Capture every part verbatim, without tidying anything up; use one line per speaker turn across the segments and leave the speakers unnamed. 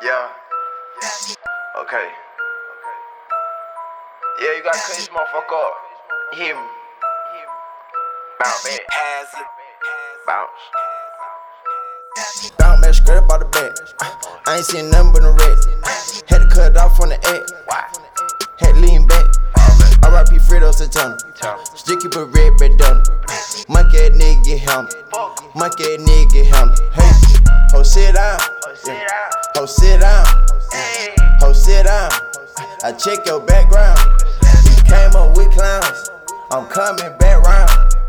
Yeah. Okay. Yeah, you gotta cut this motherfucker up. You hear me? Bounce back. Bounce.
Bounce back, straight up out the bed. I ain't seen nothing but a red. Had to cut it off on the egg. Had to lean back. R I P Fredo Santana. Sticky but red, red done. Monkey ass nigga get helmet. Monkey ass nigga get helmet. Hey, ho sit down. Yeah. Ho sit down. Ho sit down. I check your background. You came up with clowns. I'm coming back round.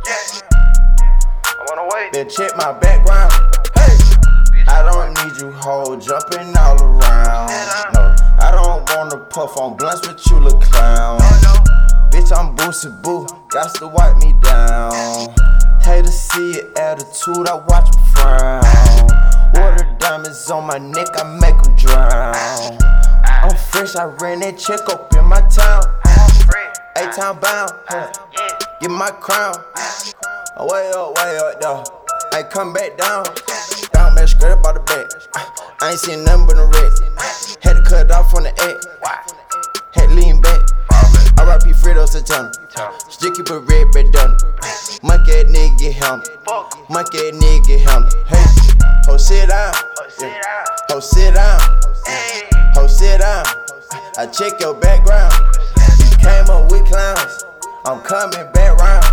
I wanna wait.
Then check my background. Hey, I don't need you hoe jumping all around. No, I don't wanna puff on blunts with you, little clown. Bitch, I'm Boosie Boo, got to wipe me down. Hate to see your attitude, I watch them frown. Water diamonds on my neck, I make them drown. I'm fresh, I ran that check up in my town. A-town bound, huh? Get my crown. Way up, way up, though. I come back down. Bounce back, straight up out the bed. I ain't seen nothing but a red. Had to cut it off on the egg. Had to lean back. R I P Fredo Santana. Sticky but red, red done. Monkey ass nigga get helmet. Monkey ass nigga get helmet. Hey, ho sit down. Yeah. Ho sit down. Ho sit down. I check your background. You came up with clowns. I'm coming back round.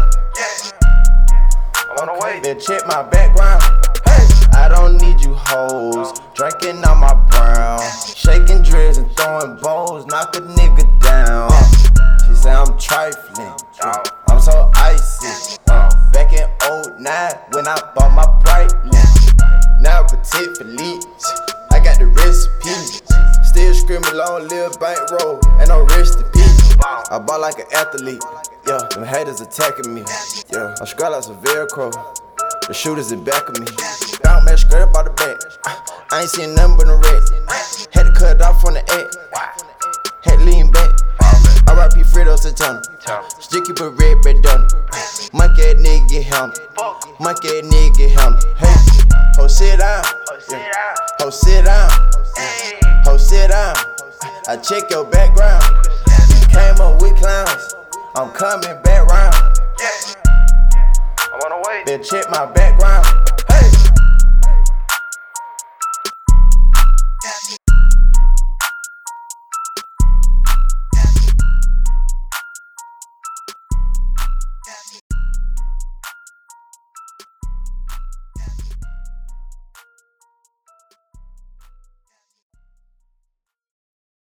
I wanna wait.
Then check my background. Hey, I don't need you hoes drinking on my brown, shaking dreads and throwing bowls, knock a nigga down. She say I'm trifling, I'm so icy. Back in oh nine when I bought my Breitling. Now Petit Philippe, I got the recipe. Still screaming long live bankroll, and I'm rest in peace. I bought like an athlete, yeah. Them haters attacking me, yeah. I scrap like some Velcro. The shooters in back of me. Bounce back, straight up out the bed. I ain't seen nothing but a red. Had to cut it off on the egg. Had to lean back. R I P Fredo Santana. Sticky but red, red done. Monkey ass nigga get helmet. Monkey ass nigga get helmet. Hey, ho sit down. Yeah. Ho sit down. Ho sit down. I check your background. You came up with clowns. I'm coming back round.
I wanna wait.
Then check my background.